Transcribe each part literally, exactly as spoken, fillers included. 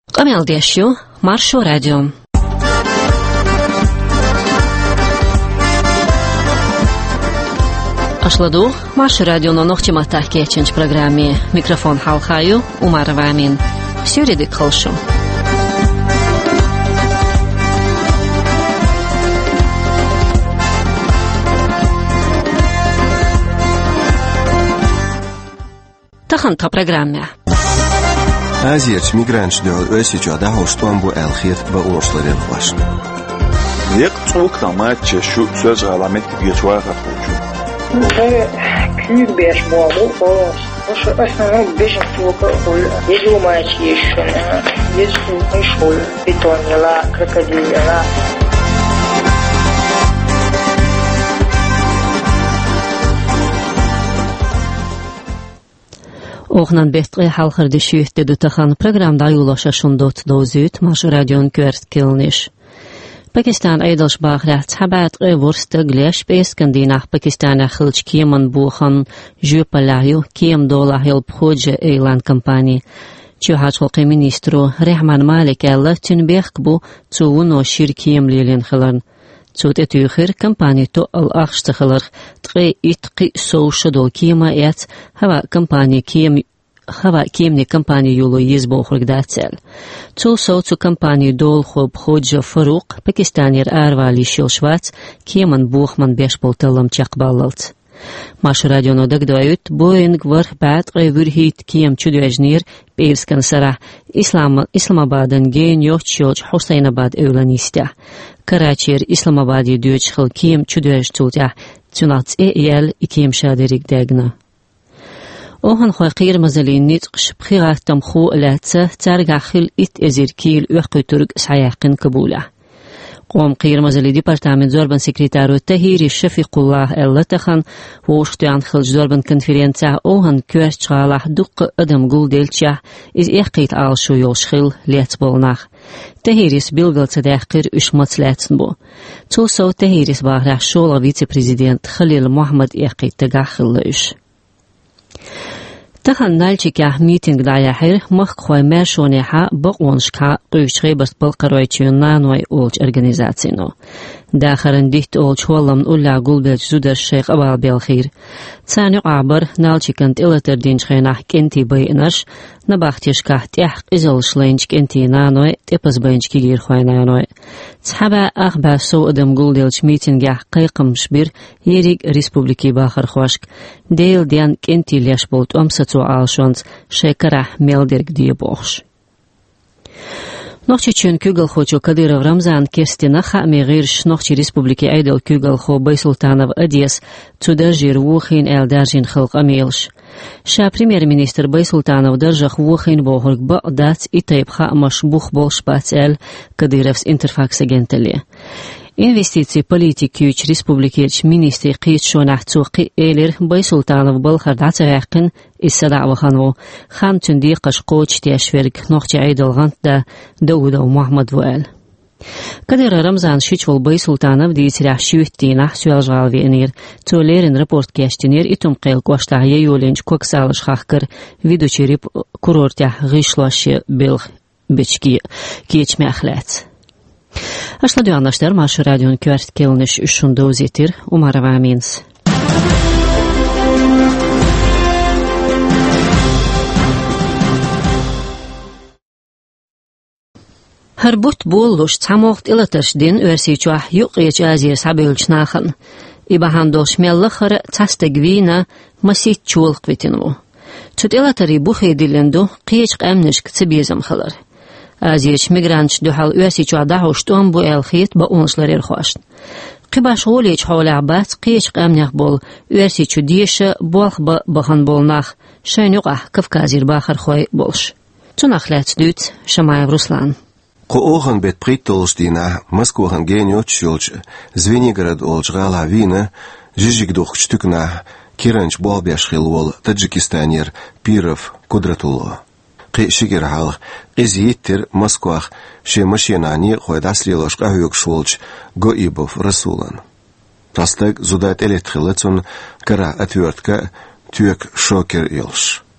Камелдешью, Маршу радио. Ашладу, Маршу радио на ногти матахки ченч программе. Микрофон халхаю, Умар Вамин. Сюридик холшу. Тахан та программе. Азиерч мигрант дел өсичу адаху штомбу элхит ба оршларен хваш. Як цук тамат чешу сөз аламет гечва хапучу. Э кюр беш бабу бос. Ош основном беш цук ол. Еду мач еще. Есть ушол питонела крокодила. Oğnan bestqi halqırdı şüytdi dutaxan programda yulaşa şundot dozüt Maršu radion kvert kilniş. Pakistan aydalş bağrat habat qıvursta gleş beskandinah Pakistana xilç kiyaman buxan jupalayu kiyam dolah yıl pxoja elan kampani. Çuhaç xalqi ministru Rehman Malik Allah tünbek bu çuun o şirkiyam lilin xılarn. Çut etüxir kampani to al axştıxılır tqi itqi soğuşu dol kiyama et hava kampani kiyam hava kiyamni kampani yolu yizbo xurgdatsel. Çul soğucu kampani dol xob xodja Faruq Pakistanir arvali şilşvats kiyaman buxman beş poltalam çaqballalt. Maršu radiono dagdoyut Boeing var bat qevrhit kiyam çudvejnir Berskan sarah İslam İslamabadın gen yoçyolç Husaynabad evlanista. Karachir İslamabadi düç xil kiyam çudvej çulta çunats el ikiyam şaderik dagna. Ohan xoy qirmazalin nit qshbxigatam khu latsa targaxil it ezirkil uqturg sayaqin qabula. قوم قيرمزلي ديبارتامنت زوربن سكرتارو تهيري شفيق الله اللتخن ووشتيان خلج زوربن كونفرنسا اوهن كوش شغالح دق ادم قول ديلتشا از احقيت آل شو يوشخيل ليتبولناخ تهيريس بيلغل تداخر اشمت لاتنبو توسو تهيريس باغراح شولا فيتي بريزيدنت خليل محمد احقيت تغاخل ليش تخن نالچيكا ميتينغ دايحير مخ خوي ماشونيحا بقونشكا قيشخي بس بالقرويتشيون نانوي اولج ارغانيزاتينو داخرن ديت اولج هولم اولا قولبلج زودر الشيخ ابال بالخير تاني عبر نالچيكنت الاتر دينشخيناح كنتي بينش نباختيشكا تيح قزل شلينج كنتي نانوي تيبس بينج كيغير خوي نانوي تحبا اخبا سو ادم قولدلج ميتينغا قيقم شبير يريق ريسبوبليكي باخر خوشك ديل ديان كنتي ليش بولت امساتو آلشونز شكرح ميلدرگ دي بوخش. نوخچی چون کوگل خوچو کدیرو رمضان کستینا خامی غیرش نوخچی ریسپوبلیکی ایدل کوگل خو بای سلطانو ادیس تو درجیر ووخین ال درجین خلق امیلش. شا پریمیر مینیستر بای سلطانو درجخ ووخین بوهرگ با دات ایتایب خامش بوخ بولش بات ال کدیرفس انترفاکس گنتلی. Инвестиции политикүйч республикич министри қиит шонахцу қи элер бай султанов балхардаца яқин иссадаваханву хан тунди қашқоч тяшверг нохча айдалгант да Дауда Мухаммад вуэл. Кадер Рамзан шичвол бай султанов дийтирах шүттинах суалжгалви энер толерин рапорт кештинер итум қел қоштах яюленч коксалыш хахкар видучи курортях гишлаши белх бечки кечмяхлец. Ашладу аннаштар Maršu radion kvart kilnish ushunda uzitir Umar Vamins. Harbut bollush tamogt ilatash din örsichuah yuqich azir sabulch nahan. Ibahandosh mellachar tastagvina masit chulq vitinu. Tut ilatari bukhidilendo qich qamnish ktibizam khalar. Aziyech migrantch duhal ösichu adahushtun bu elkhit ba onshlar erxoshn. Qibash g'olech hawla bat qish qamnaq bol ösichu diesha bolx ba bahan bolnaq shaynuqah Kavkazir baxar khoy bolsh. Tunakhlat dut Shamayev Ruslan. Qo'og'an bet pritolshdina Moskvahan genyochulch Звенигород olchgala vina jijigdoqchtukna kiranch bolbeshkhilwol Tajikistanir Pirov Kudratullo. قشير حال قزيتر مسكوخ شي مشيناني خويداس ليلوشقا هيوكشولج غويبوف رسولان تاستك زودات اليتخلتون كرا اتورتكا تيوك شوكر يلش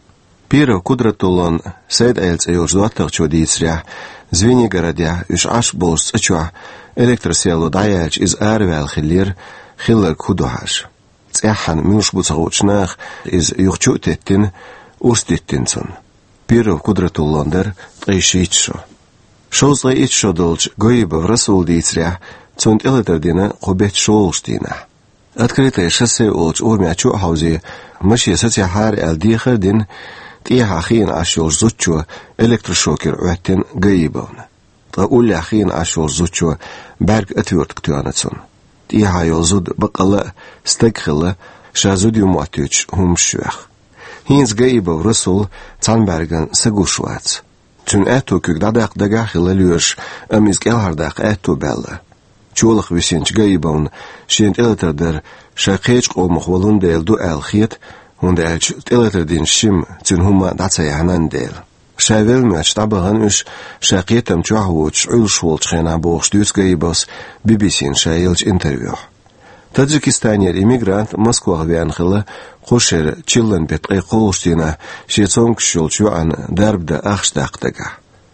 Пиро Кудратулон Сейд Эльц Эйлж Дуаттахчо Дийцря Звенигородя Үш Аш Болс Цачуа Электроселу Даяч из Арвел Хиллир Хиллер Кудуаш. Цяхан Мюш Буцагучнах из Юхчутеттин Урстеттинсон. Пиро Кудратулондер Тайшичшо. Шоузла Ичшо Долч Гоиба в Расул Дийцря Цунт Элетердина Кубет Шоулштина. Открытое шоссе Олч Урмя Чухаузи Маши Сатяхар Элдихер Дин تيها خين عشور زوجو إلكتروشوكر وقتين قيبون تقول خين عشور زوجو برق أتورت كتوانتون تيها يوزود بقلا استقخلا شازود يوماتيوش هم شوخ هينز قيبا ورسول تانبرغن سقوشوات تون أتو كيك داداق دقاخل ليوش أميز كالهرداق أتو بلا چولخ ويسينش قيبون شينت إلتردر شاقيج قومخ ولون ديل دو الخيط und er teleterdin shim tun huma datsa hanandel shavel mach tabahan us shaqitam chuahuch ulshwol chena bo stutzgeibos B B C shailch interview Таджикистанер иммигрант Москва вянхила хошер чиллен бет айқолштина шецонг шулчуан дарбда ахштақтага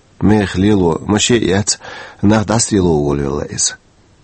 мехлило машият нахдастило волелайз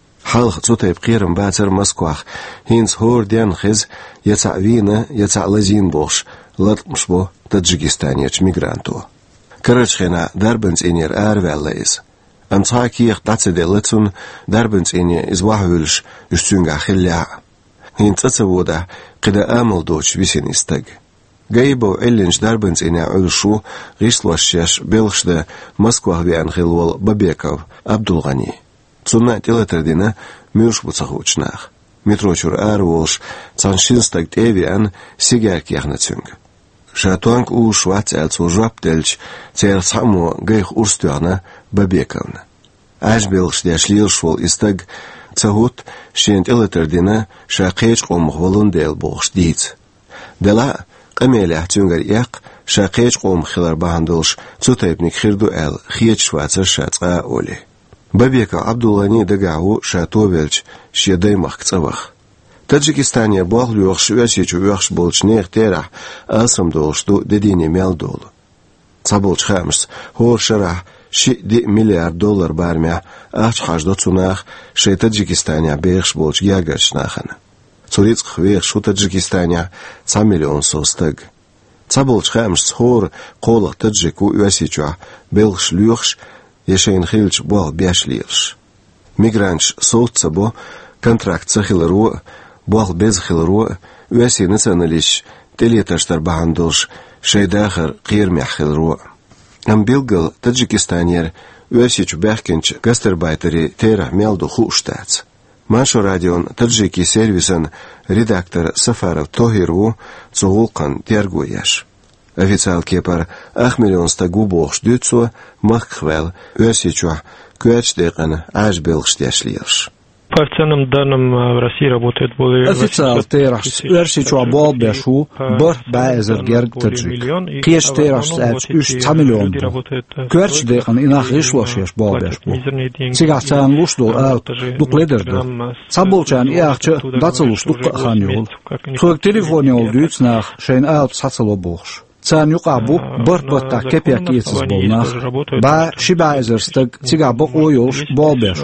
حلق صوتي بقيرم باتر مسكوخ هينز هور ديان خز يتع فينا يتع لزين بوش لط مشبو تاجيكستانيش ميغرانتو كرج خينا دربنز إنير آرواليز أنصاكيخ داتسدي لتون دربنز إني إز واحولش يشتونغا خليا هين تتسوودا قدا آمل دوش بيسين استج جايبو إلينش دربنز إني عرشو غيشلو الشيش بيلخش مسكوخ بيان خلوال بابيكو عبد الغني Цунна телетردина мюш буцахучнах. Метрочур арволш цаншинстаг тевиан сигерк яхнацюнг. Шатуанг у швац элцу жаптельч цер саму гейх урстуана бабековна. Ажбелш дяшлилшвол истаг цагут шин телетردина шақеч қомх волундел болш диц. Дела قميلة تونغر يق شقيق قوم خلر بهندلش цутайбник خيردو эл خيج швацер шацға оле. Бабека Абдуллани дагау шатовелч шедай махцавах. Таджикистане баглюх швячич уяхш болчнех тера асам долшту дедине мелдол. Цаболч хамс хор шара ши ди миллиард доллар бармя ач хаждо цунах ше Таджикистане бехш болч ягачнахана. Цуриц хвех шу Таджикистане ца миллион состаг. Цаболч хамс хор қолах таджику уясича белш люхш Ешейн хилч бол бяшлирш. Мигранч соутса бо контракт сахилару бол без хилару уяси националиш телеташтар бахандолш шейдахар қирмя хилару. Амбилгал Таджикистанер уясич бяхкенч гастарбайтери тера мелду хуштац. Машу радион таджики сервисан редактор Сафаров Тохиру цугулкан тергуяш. Официал кепар ахмиллион стагу бохш дюцу маххвел уэсичуа куэчдекан ажбелш дяшлирш. По официальным данным, в России работает более... Официал тераш уэрсичуа бол бешу бар баэзер герг таджик. Кеш тераш сэч үш ца миллион бу. Куэчдекан инах ишлошеш бол бешбу. Сигацан луштул ал дукледерду. Цаболчан иахчы дацалуш дуккахан юл. Туэк телефоне ол дюцнах шейн ал цацало бохш. Цан юқабу бұрт-бұртта кепек етсіз болнақ, ба шиба әзірстік, тига бұқ ойылш бол бешу.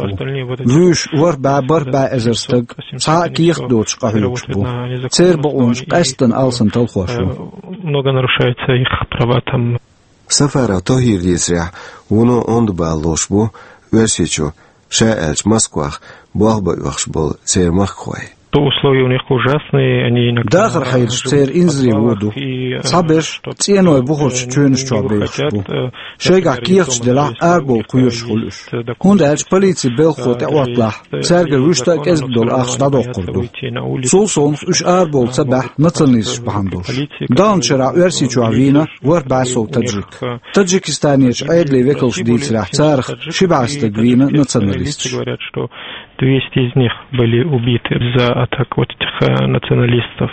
Вүш вұр ба бір ба әзірстік, ца киық дочқа хүлікш бұ. Цер бұқынш қәстін алсын тылхуашу. Много нарушается их права там. Сафара Тохир дезря, уну онд ба лош бұ, өрсечу, ша әлч Москвах, буақ ба уақш бұл цер мақ хуай. Условия у них ужасные, они иногда... Дахар хайдж цер инзри воду. Цабеш ценой бухорч чөнш чабешбу. Шейга кирч дела арбол куюш хулуш. Хунд элч полиции белхот эватлах. Церге рушта кезбдол ахш дадок курду. Сол сонс уш арбол цабах националист бахандуш. Данчера верси чуавина вар басол таджик. Таджикистанец айдли веколш дицрах царх шибаста гвина националист. Говорят, что двести из них были убиты за атаку вот этих националистов.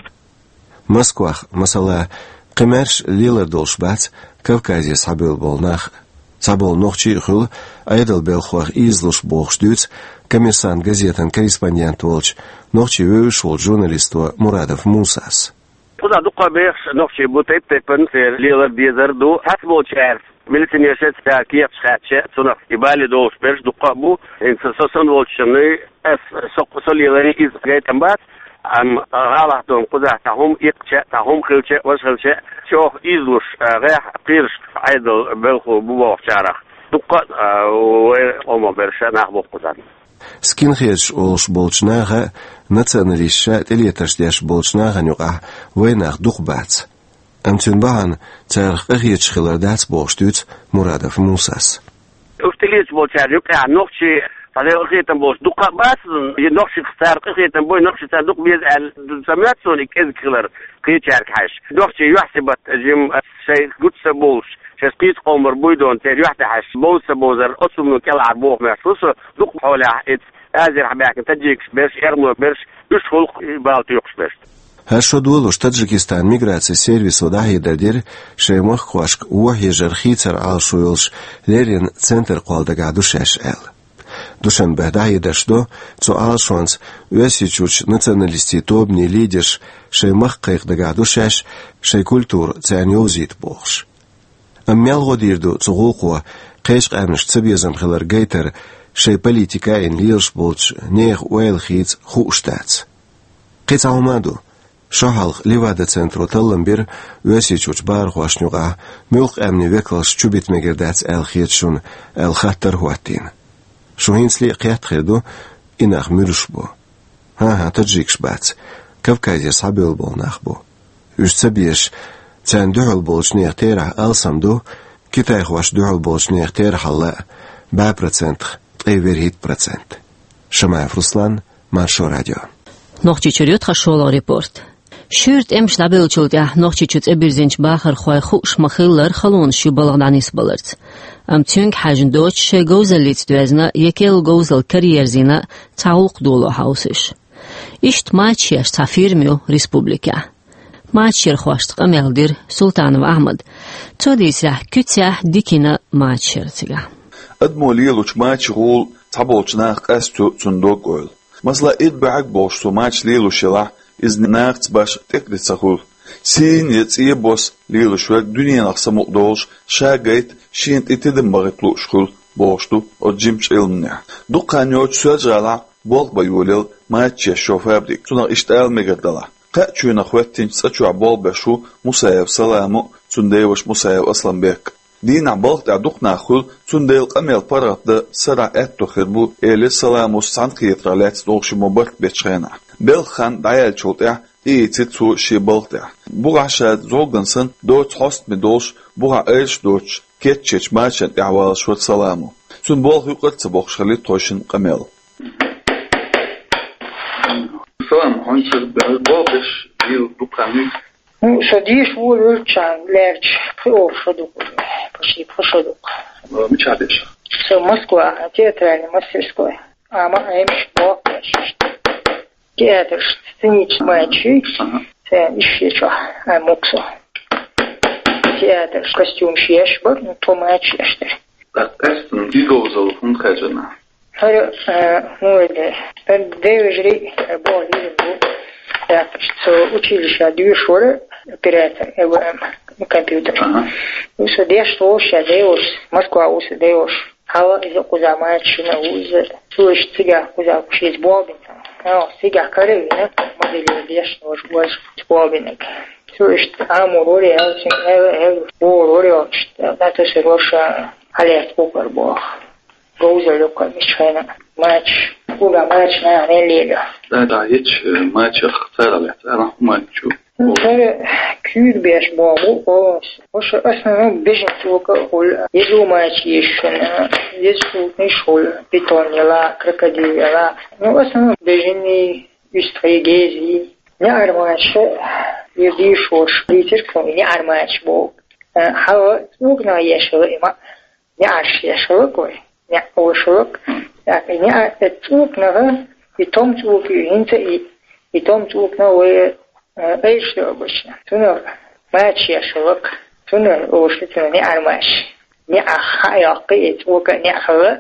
Москва, масала, قمرش ليلة دولش بات كوكازي صابيل بولناخ صابول نوخشي خل أيدل بالخوخ إزلوش بوخش دوت كميرسان газетан корреспондент волч نوخشي ويوش والجورناليست مرادف موساس خذ دقة بيخ نقشي بوتيت تبن في ليلر بيزردو حسبو شعر ملتني يشت تاكيف شاتشة سنة يبالي دوش بيرش دقة بو إن سسون والشني أس سق سولي غني إز جاي تنبات أم غلطهم قذا تهم يقشة تهم خلشة وشخلشة شوف إزوش غيح قيرش عيدل بلخو بوه شارخ دقة وأم برشة نخبو قذا سكينخيش أولش بولشناغا ناتساناليشا تليترشديش بولشناغا نيوغا ويناغ دقبات أمتن باهن تارخ أغيتش خلاردات بوشتوت مرادف موساس أفتليش بولشار يوكا نوخشي فهذا أغيتن بوش دقبات نوخشي اختار أغيتن بوي نوخشي تادق بيزعل سمعت سوني كيز خلار قيتشارك حاش نوخشي يحسبت جيم شيء قدس بولش شسقيت قمر بويدون تير يحتى حش بوس بوزر أصلا كلا عربوه مرسوس دق حوله إت أزر حباك تجيكش برش إرمو برش إيش خلق بالتيوكش برش هالشدول وش تاجيكستان ميغراتسي سيرفيس وداهي دردير شيمخ خواشك وحي جرخيتر على شويلش ليرين سنتر قوال دقادو شاش آل دوشن بهداهي دشدو تو آل شوانس ويسيچوش ناتساناليستي توبني ليديش شيمخ قيق دقادو شاش شي كولتور تانيو زيت بوخش أميال غديردو تغوقوا قيش قامش تسبيزم خلر جيتر شي بوليتيكا إن ليرش بولش نيغ ويل خيت خوشتات قيت عمادو شهالخ ليوادة سنترو تلنبير ويسيچوش بارغ واشنوغا ميوخ أمني وكلش چوبيت مگردات آل خيتشون آل خطر هواتين شو هينسلي قيات خيدو إناخ ميرش بو ها ها تجيكش بات كيف كايزير صعبيل بول ناخبو وش تسبيش تان دعو البولش نيغتيرح ألسامدو كتايخ واش دعو البولش نيغتيرح الله با процент تغيبير هيت процент شمايف رسلان مارشو راديو نوخچي چريوت خشولا ريبورت شورت امش لابيلچولت اه نوخچي چوت ابيرزنچ باخر خوي خوش مخيلر خلون شو بلغدانيس بلرت ام تونك حاجن دوچ شي گوزليت دوزنا يكيل گوزل كاريرزينا تعلق دولو هاوسش اشت ماچيش تافيرميو ريسبوبليكا ماچير خواشت قميلدير سلطانов أحمد توديس رح كتيح ديكينا ماچير تيغا أدمولي لوش ماچ غول تابولچناق أستو تندوق أول مثلا إد بعق بوشتو ماچ ليلو شلاح إز ناقت باش تقري تسخول سين يتسيه بوس ليلو شوك دنيا نقصة مقدولش شاقايت شين تتدم بغيطلو شخول بوشتو أو جيمش إلمنع دوقان يوج سواج غالا بولق بيوليل ماچير شوفابديك تناق اشتغل مقردلا قاتشو نخوات تنجس أتشو عبال بشو مسايب سلامو تنديوش مسايب أصلا بيك دين عبال تعدوق ناخل تنديل قميل برغط ده سرع اتو خربو إيلي سلامو سانقيت رالات دوغش مبارك بيتشغينا بيلخان دعيال شوطع إيه تتسو شي بلطع بوغا شاد زوغنسن دوت حوست مدوش بوغا إيش دوش كيتشيش ماشن إعوال شوط سلامو تنبال يقل تبوغش خلي توشن قميل سلام هنشر بالبابش ديال بوكامي شديش ولچان لرچ خو شدوق почти пошедок мечадеш со Москва театральный мастерской ама эмш бокаш театр сценический матчи це ищечо амоксо театр костюм шешбар ну то матч эштер так эстен дигозол функхажена Хара моде девижри боли так что училище две школы оператор ЭВМ компьютер. Уж дешто шадеуш Москва уж деуш. Хава из кузамачина уж слыш сега куза кушиз бобин. А сега каревина модели дешто уж уж бобинек. Слыш амурори алсин эл эл урори это же роша алет покер бог. Гоуза лука мишена матч куда матч на нелига. Да да hiç maç xtaralет. Ana maçu. Sonra küçük bir babu o o şu aslında bizim çok ol yezu maçı yaşına yezu ne şol pitonyala krokodila no aslında bizim üstregezi ne armaçı yedi şoş litir konu ne armaç bu hava çok na yaşıyor ama ne aş yaşıyor koy ne oşuk yani ne çok na itom çok ince itom çok na ve ايش обычно تنو матч يشوك تنو وش تنو نعمش نعخ يقيت وك نعخ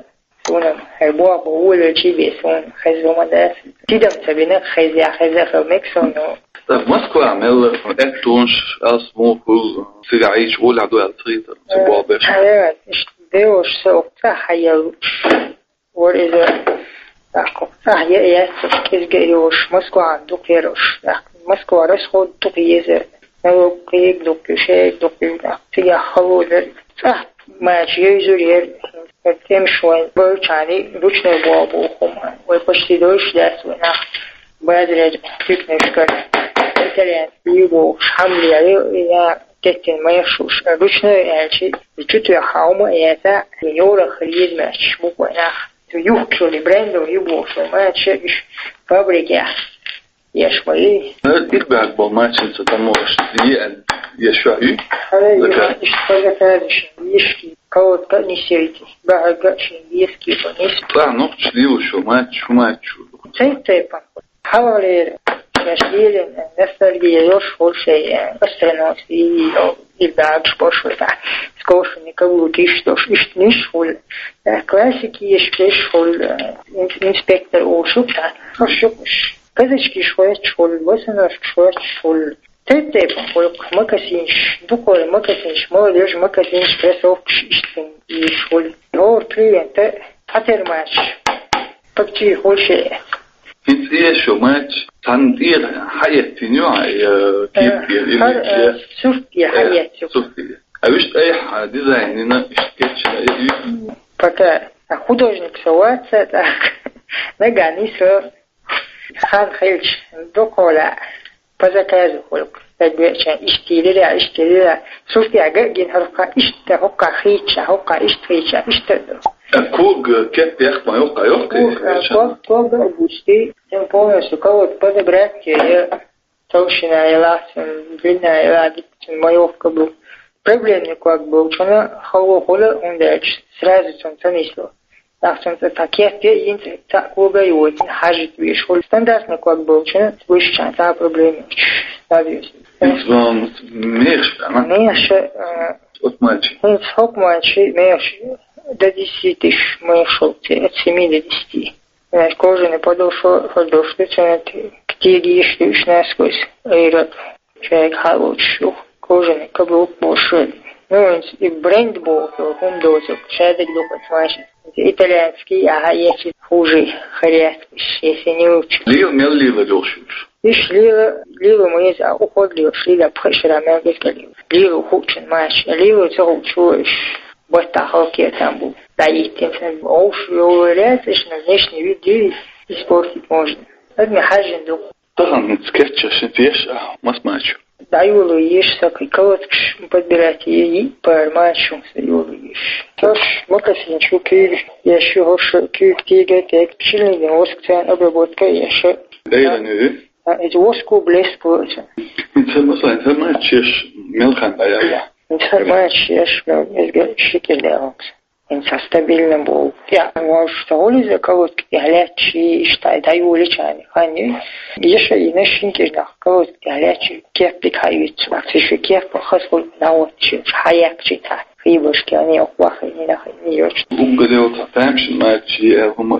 Унам хайбуа боула чибесон хайзома дас. Тидам сабина хайзя хайзя фамексоно. طيب موسكو عمل اكتونش اس موكو سيعيش قول عدو التريت سبوا باش ايوه اشتدوش سوق حيلوش وريزا اكو صحيح يا كيزغيوش موسكو عنده كيروش موسكو راس خود تقيزه لو كيك دوك شيء دوك تيا خول صح ما جيزوري تم شوي برچاني روچنه بابو خم وپشتی دوش دست و نه باید رد فکرش کرد مثلا یو حملی علی یا تتن ما يشوش روچنه الچی چطور حاوم ایتا یور خرید ماش بو نه تو یو کلی برند و یو بو ما چش فابریکه يشوي دير بعد بالماتش تتموش دي يشوي هذا اشتغل هذا يشكي كود كنيسيتي بعد شيء يسكي بنيس طلع نقش ليه شو ماتش شو ماتش زي تيبا حوالي يشيل الناس اللي يشوف شيء أسترناسي أو البعض شباش ولا سكوش نكبر تيش دوش إيش نشول كلاسيكي يشكيش هول إنسبكتور أو شو بتاع شوش كذا شوية شول بس أنا شوية شول تيتي بقولك ما كسينش بقول ما كسينش ما ليش ما كسينش كسوفش إشتن يشول هو كلينت حتى ماتش بكتي هو شيء انت ايه شو ماتش تندير حياتي نوع كيف يعني سوفتي حياتي سوفتي اوش اي ديزايننا سكتش пока художник суваться так наганисо хан хилч докола по заказу холк тадбеча иштилера иштилера суфиага ген харка ишта хокка хича хокка иштвича ишта كوج كيف يخمى يوقع يوقع كوج بوستي تنبونا سكوت подобрать я толщина ела длина ела ما يوقع بو проблемный как бы учена хало холо он дальше сразу он занесло Ахтон такие инте так угают хажит виш холо стандартно как бы учена выше та проблема надеюсь он меш меш от мальчик он сок мальчик меш до десяти тысяч мы шел от семи до десяти. Знаешь, кожаный подошел, подошел, к тебе еще уж насквозь. И человек хороший, кожаный каблук большой. Ну, и бренд был, он дозу, шедек дупать машин. Итальянский, а если хуже, харят, если не учишь. Лил, мел лила дошишь. Иш лила, лила мы за уход лила, лила пхашера мягкий лила. Лила ухудшен маш, лила за учуешь. Бостахалки там был. Да и тем самым оушевляется, что на внешний вид девять испортить можно. Это мне хажен дух. Там скетча шентеш, а масмачу. Да юлу ешь, сакай колодкш подбирать и по мачу юлу ешь. Тош макасинчу кир, я еще хош кир тига тек пчельный воск обработка еще. Эйраны. Это воску блеску. Это масла, это мачеш мелхан даяла. Информация, что это шикарно. Это стабильно был. Я могу сказать, что колодки горячие, что это юличане. Они еще и на шинках колодки горячие, кеп пикаются. А еще кеп похожу на отчим, хаяк читать. Хибушки они оплахи не находят. Угодил татамшин, мальчи, элгума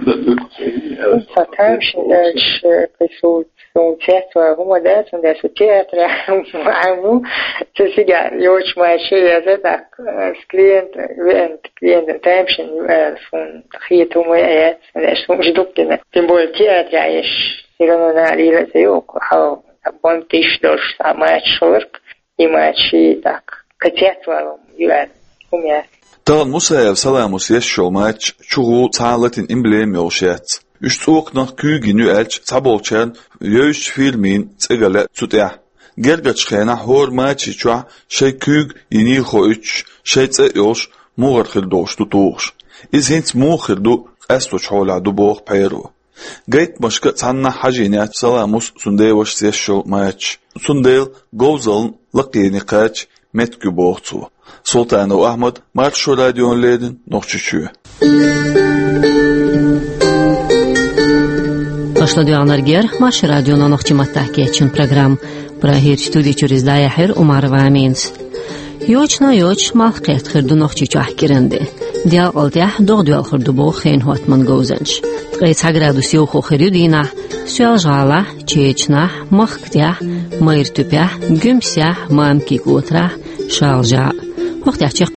дадут. Татамшин дальше присутствует. Un teatro acomodado, onde é o teatro, amo, se siga, eu te achei, até tá, os clientes, clientes, tempos, são rito, é, é, são os duques, né? Tem bom teatro, é, chegando na lila, eu, how, a bom tish dos, a mais shork, e mais, так, к театру, я, у меня. Тагын Мусаев саламус яшшол матч, чугу цаалатын имблем йошет. Üstüqnaq kügünü elç tabolçan yöş filmin цыгала цутя. Гергач хена хор матчи чуа şey küg yeni xo üç şey цэ yoş muğar xildoş tutuş. İz hint muğirdu asto çola du boğ payro. Gayt başka sanna hajinat salamus sunday vaş yaşşol match. Sundayl gozalın laqyeni qaç metkü boğtu. Sultanov Ahmad Marşo radyonledin noqçuçu. Başladıyanlar Maş Radyo'nun oxçimat tahkiyeçin program. Burahir stüdyo çürüzdaya her umar ve amins. Yochna yoch malqet khirdu nochchichah kirende. Dia altia dogdual khirdu bo khen hotman gozench. Tqeitsa gradus yo khirudina, sualжала, chechna, maqtya, mayrtupya, gümsya, mamki kotra, shalja. Waqt